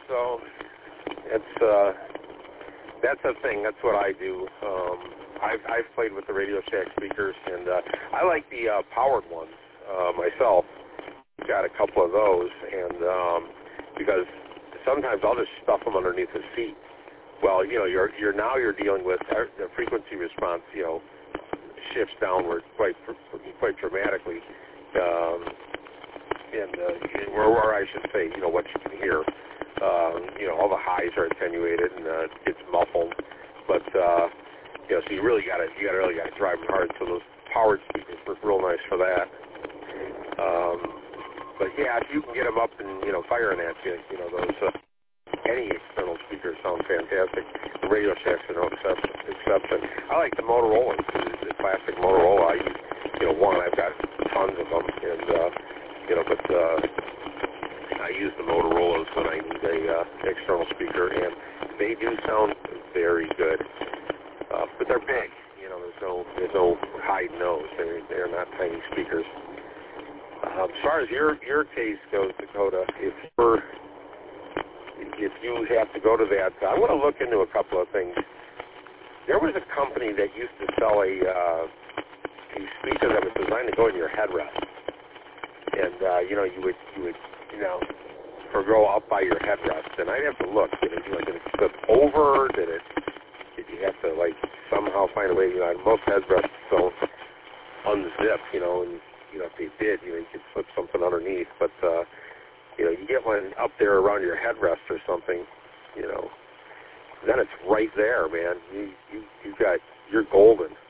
So that's a thing. That's what I do. I've played with the Radio Shack speakers, and I like the powered ones myself. Got a couple of those, and because sometimes I'll just stuff them underneath the seat. Well, you're dealing with the frequency response, shifts downward quite dramatically, or I should say, what you can hear. All the highs are attenuated and it's muffled, but so you really got to drive them hard. So those powered speakers work real nice for that. But yeah, if you can get them up and firing at you, those any external speakers sound fantastic. The Radio Shack's are no exception. I like the Motorola, the classic Motorola. I use one. I've got tons of them, and but I use the Motorola's when I need a external speaker, and they do sound very good. But they're big. There's no hiding those. They're not tiny speakers. As far as your case goes, Dakota, if you have to go to that, I want to look into a couple of things. There was a company that used to sell a speaker that was designed to go in your headrest, and you would go up by your headrest, and I'd have to look. Did it flip over? Did you have to somehow find a way? Most headrests don't unzip, and if they did, you could flip something underneath, but you get one up there around your headrest or something, then it's right there, man. You're golden.